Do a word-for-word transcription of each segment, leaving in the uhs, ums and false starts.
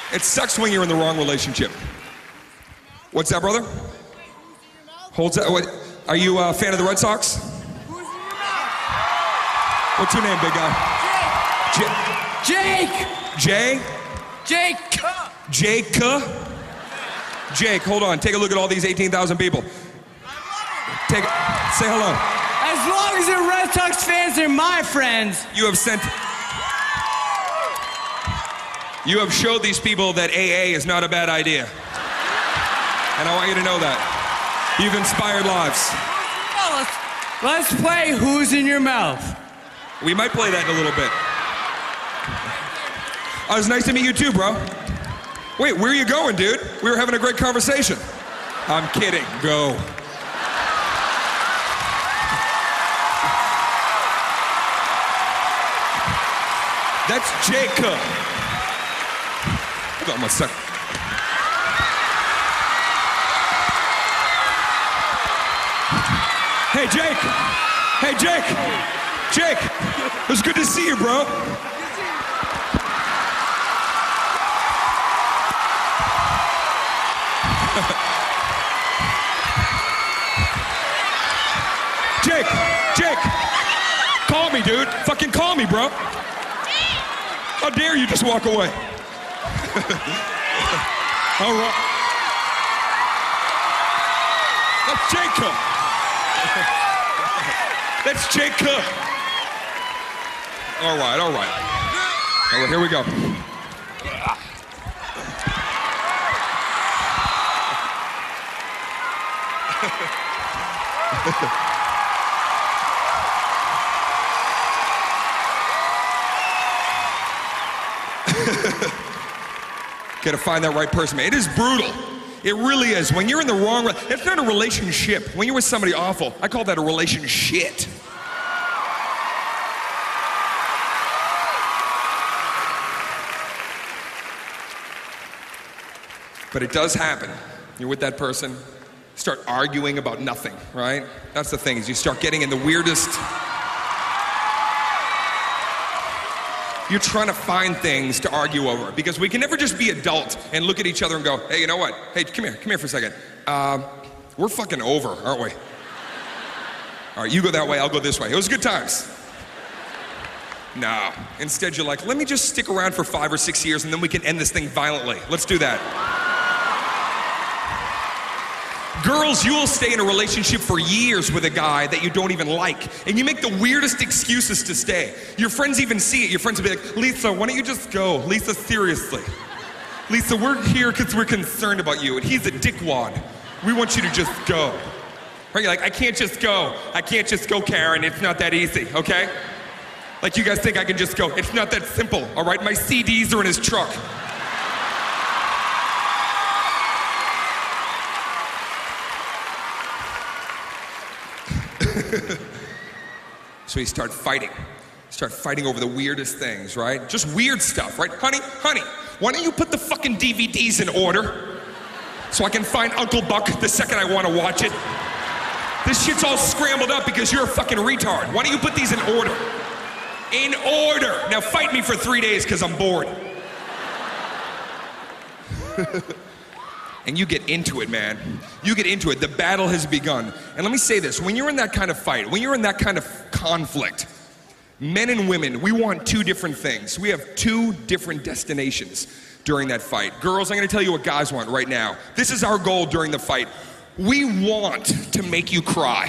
It sucks when you're in the wrong relationship. What's that, brother? Holds that. What? Are you a fan of the Red Sox? What's your name, big guy? Jake. Jay? Jake. Jake? Jake? Jake, hold on. Take a look at all these eighteen thousand people. Take. Say hello. As long as they're Red Sox fans, they're my friends. You have sent. You have showed these people that A A is not a bad idea. And I want you to know that. You've inspired lives. Well, let's, let's play Who's in Your Mouth. We might play that in a little bit. Oh, it was nice to meet you too, bro. Wait, where are you going, dude? We were having a great conversation. I'm kidding. Go. That's Jacob. Hold on one second. Hey, Jake. Hey, Jake. Jake. It was good to see you, bro. Jake. Jake. Call me, dude. Fucking call me, bro. How dare you just walk away? All right. That's Jacob. That's Jacob. All right, all right. All right, here we go. Gotta find that right person, man. It is brutal. It really is. When you're in the wrong, it's not a relationship. When you're with somebody awful, I call that a relationship. But it does happen. You're with that person, start arguing about nothing, right? That's the thing, is you start getting in the weirdest. You're trying to find things to argue over, because we can never just be adult and look at each other and go, hey, you know what? Hey, come here, come here for a second. Uh, we're fucking over, aren't we? All right, you go that way, I'll go this way. It was good times. No, instead you're like, let me just stick around for five or six years and then we can end this thing violently. Let's do that. Girls, you will stay in a relationship for years with a guy that you don't even like, and you make the weirdest excuses to stay. Your friends even see it. Your friends will be like, Lisa, why don't you just go? Lisa, seriously. Lisa, we're here because we're concerned about you, and he's a dickwad. We want you to just go. Right? You're like, I can't just go. I can't just go, Karen. It's not that easy, okay? Like you guys think I can just go. It's not that simple, all right? My C Ds are in his truck. So you start fighting. Start fighting over the weirdest things, right? Just weird stuff, right? Honey, honey, why don't you put the fucking D V Ds in order so I can find Uncle Buck the second I want to watch it? This shit's all scrambled up because you're a fucking retard. Why don't you put these in order? In order. Now fight me for three days because I'm bored. And you get into it, man. You get into it. The battle has begun. And let me say this, when you're in that kind of fight, when you're in that kind of conflict, men and women, we want two different things. We have two different destinations during that fight. Girls, I'm gonna tell you what guys want right now. This is our goal during the fight. We want to make you cry.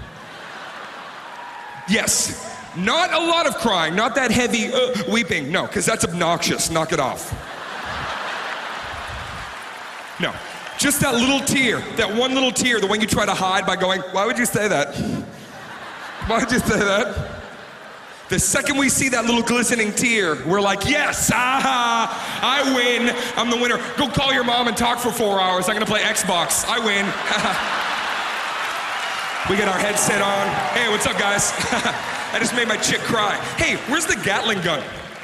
Yes, not a lot of crying, not that heavy uh, weeping. No, because that's obnoxious. Knock it off. No, just that little tear, that one little tear, the one you try to hide by going, why would you say that? Why would you say that? The second we see that little glistening tear, we're like, yes, aha, I win, I'm the winner. Go call your mom and talk for four hours. I'm gonna play Xbox, I win. We get our headset on. Hey, what's up, guys? I just made my chick cry. Hey, where's the Gatling gun?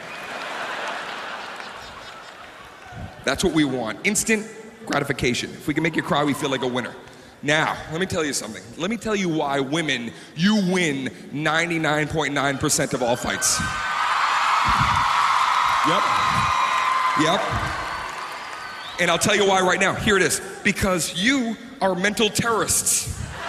That's what we want, instant gratification. If we can make you cry, we feel like a winner. Now, let me tell you something. Let me tell you why women, you win ninety-nine point nine percent of all fights. Yep. Yep. And I'll tell you why right now. Here it is. Because you are mental terrorists.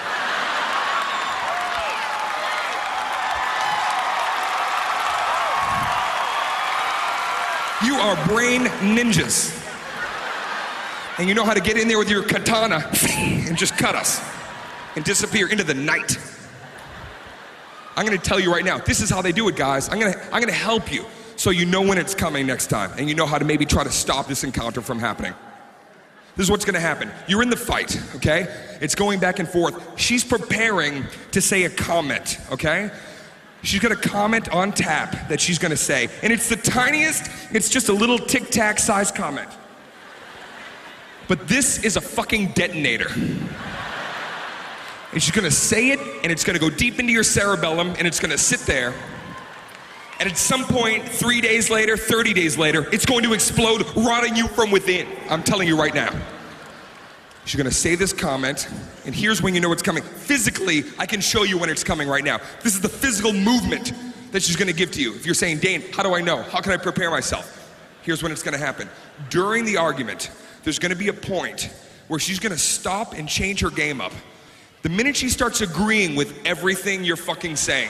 You are brain ninjas. And you know how to get in there with your katana and just cut us and disappear into the night. I'm gonna tell you right now, this is how they do it, guys. I'm gonna, I'm gonna help you so you know when it's coming next time and you know how to maybe try to stop this encounter from happening. This is what's gonna happen. You're in the fight, okay? It's going back and forth. She's preparing to say a comment, okay? She's gonna comment on tap that she's gonna say. And it's the tiniest, it's just a little tic tac size comment. But this is a fucking detonator. And she's gonna say it, and it's gonna go deep into your cerebellum, and it's gonna sit there. And at some point, three days later, thirty days later, it's going to explode, rotting you from within. I'm telling you right now. She's gonna say this comment, and here's when you know it's coming. Physically, I can show you when it's coming right now. This is the physical movement that she's gonna give to you. If you're saying, Dane, how do I know? How can I prepare myself? Here's when it's gonna happen. During the argument, there's gonna be a point where she's gonna stop and change her game up. The minute she starts agreeing with everything you're fucking saying,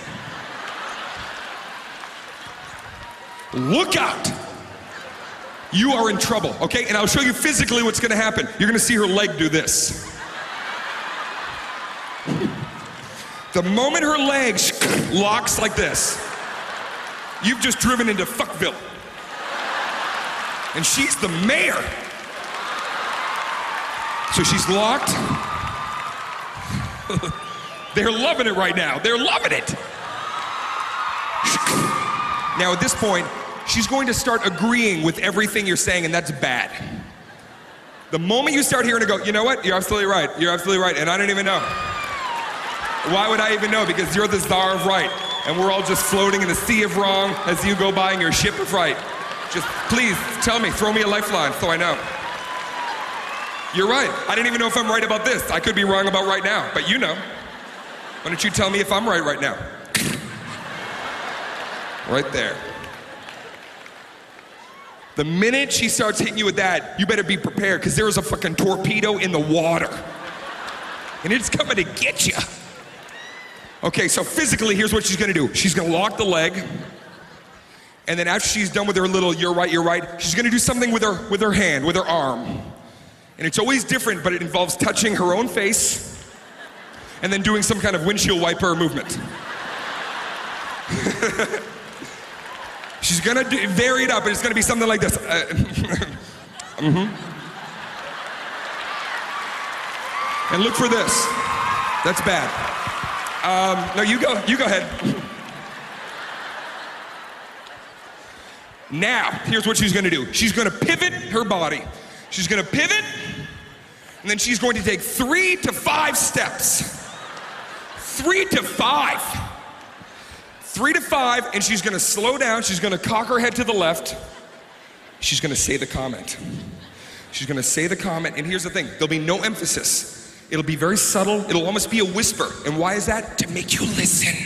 look out. You are in trouble, okay? And I'll show you physically what's gonna happen. You're gonna see her leg do this. The moment her leg locks like this, you've just driven into Fuckville. And she's the mayor. So she's locked. They're loving it right now. They're loving it. Now at this point, she's going to start agreeing with everything you're saying, and that's bad. The moment you start hearing her go, you know what? You're absolutely right. You're absolutely right. And I don't even know. Why would I even know? Because you're the czar of right. And we're all just floating in the sea of wrong as you go by in your ship of right. Just please tell me, throw me a lifeline so I know. You're right. I didn't even know if I'm right about this. I could be wrong about right now, but you know. Why don't you tell me if I'm right right now? Right there. The minute she starts hitting you with that, you better be prepared, because there is a fucking torpedo in the water. And it's coming to get you. Okay, so physically, here's what she's gonna do. She's gonna lock the leg, and then after she's done with her little you're right, you're right, she's gonna do something with her, with her hand, with her arm. And it's always different, but it involves touching her own face and then doing some kind of windshield wiper movement. She's gonna do, vary it up, and it's gonna be something like this. Uh, mm-hmm. And look for this. That's bad. Um, no, you go, you go ahead. Now, here's what she's gonna do. She's gonna pivot her body. She's gonna pivot, and then she's going to take three to five steps. Three to five. Three to five, and she's gonna slow down. She's gonna cock her head to the left. She's gonna say the comment. She's gonna say the comment, and here's the thing. There'll be no emphasis. It'll be very subtle. It'll almost be a whisper. And why is that? To make you listen.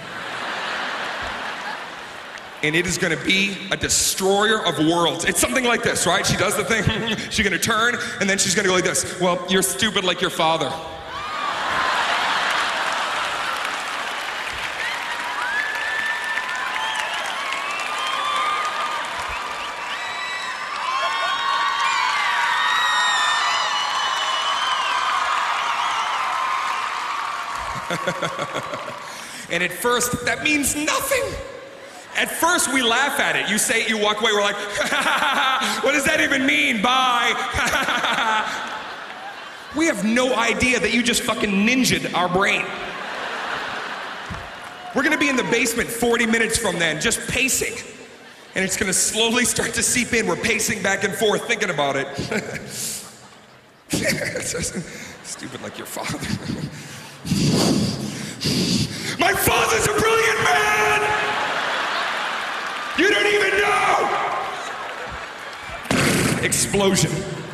And it is gonna be a destroyer of worlds. It's something like this, right? She does the thing, she's gonna turn, and then she's gonna go like this. Well, you're stupid like your father. And at first, that means nothing. At first, we laugh at it. You say it, you walk away, we're like, what does that even mean? Bye. We have no idea that you just fucking ninja'd our brain. We're gonna be in the basement forty minutes from then, just pacing. And it's gonna slowly start to seep in. We're pacing back and forth, thinking about it. Stupid like your father. My father's a brilliant man! You don't even know! Explosion.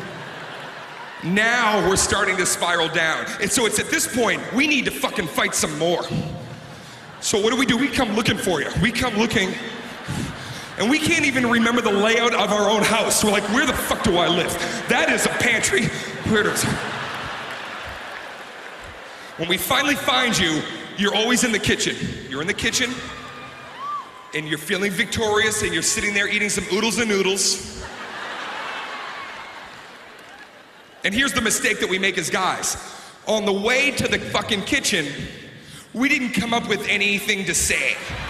Now we're starting to spiral down. And so it's at this point, we need to fucking fight some more. So what do we do? We come looking for you. We come looking. And we can't even remember the layout of our own house. We're like, where the fuck do I live? That is a pantry. Where is it? When we finally find you, you're always in the kitchen. You're in the kitchen, and you're feeling victorious, and you're sitting there eating some oodles and noodles. And here's the mistake that we make as guys. On the way to the fucking kitchen, we didn't come up with anything to say.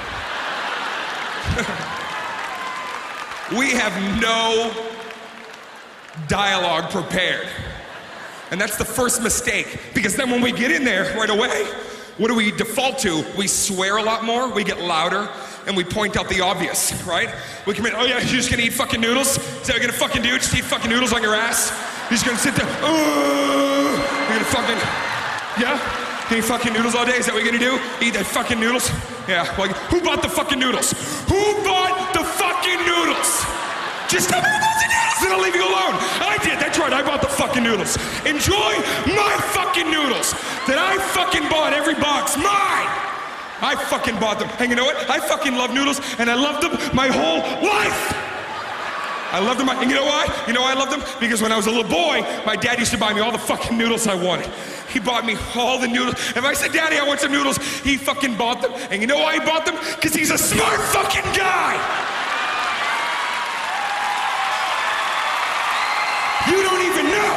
We have no dialogue prepared. And that's the first mistake, because then when we get in there right away, what do we default to? We swear a lot more, we get louder, and we point out the obvious, right? We come in, oh yeah, you're just gonna eat fucking noodles? Is that what you're gonna fucking do? Just eat fucking noodles on your ass? You're just gonna sit there, oh, you're gonna fucking, yeah? You eat fucking noodles all day, is that what you're gonna do? Eat that fucking noodles? Yeah, well, who bought the fucking noodles? Who bought the fucking noodles? Just tell me who bought the noodles and I'll leave you alone. I did, that's right, I bought the fucking noodles. Enjoy my fucking noodles that I fucking bought, every box, mine. I fucking bought them. And you know what? I fucking love noodles, and I loved them my whole life. I loved them, and you know why? You know why I loved them? Because when I was a little boy, my dad used to buy me all the fucking noodles I wanted. He bought me all the noodles. If I said, Daddy, I want some noodles, he fucking bought them. And you know why he bought them? Because he's a smart fucking guy. You don't even know.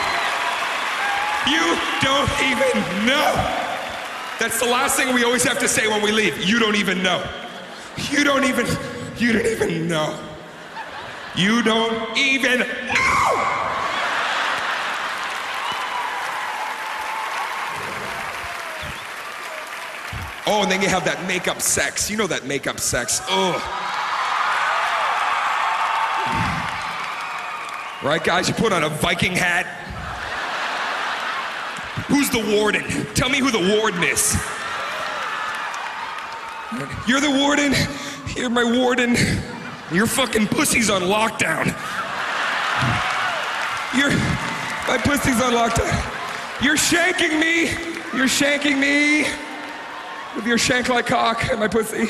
You don't even know. That's the last thing we always have to say when we leave. You don't even know. You don't even, you don't even know. You don't even know. Oh, and then you have that makeup sex. You know that makeup sex. Ugh. Right, guys? You put on a Viking hat. Who's the warden? Tell me who the warden is. You're the warden. You're my warden. Your fucking pussy's on lockdown. Your, my pussy's on lockdown. You're shanking me. You're shanking me with your shank-like cock and my pussy.